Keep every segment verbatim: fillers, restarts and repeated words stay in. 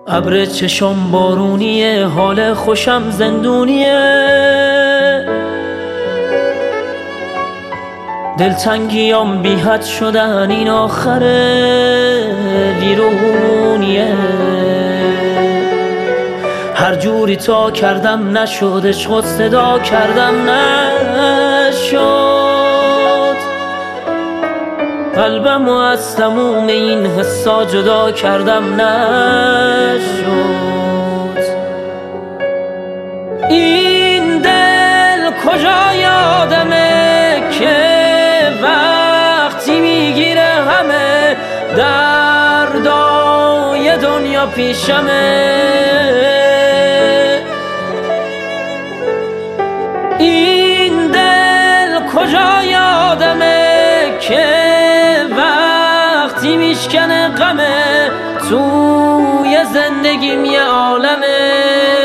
ابر چشم بارونیه، حال خوشم زندونیه، دلتنگیام بی حد شدن این آخر ویرونیه. هر جوری تا کردم نشد، عشقت صدا کردم نشد، قلبم و از تموم این حسا جدا کردم نشد. این دل کجا یادمه که وقتی میگیره همه دردای دنیا پیشمه. این دل کجا یادمه که وقتی میشکنه غمه توی زندگیم یه عالمه.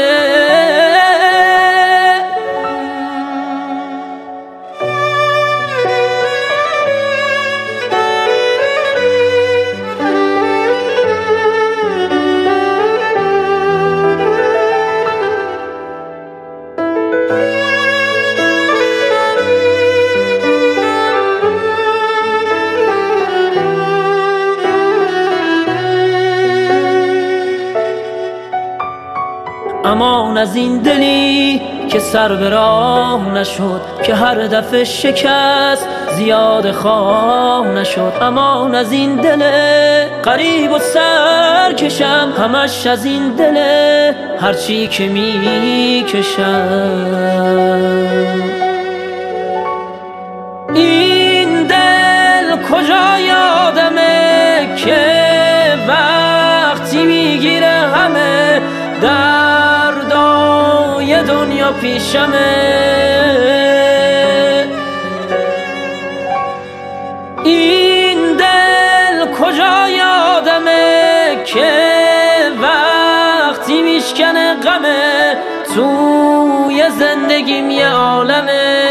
امان از این دلی که سر به راه نشد، که هر دفعه شکست زیاد خواه نشد. امان از این دل غریب و سرکشم، همش از این دل هرچی که میکشم. این دل کجا یادمه که وقتی میگیره همه دردای دنیا پیشمه. این دل کجا یادمه که وقتی میشکنه غمه توی زندگیم یه عالمه.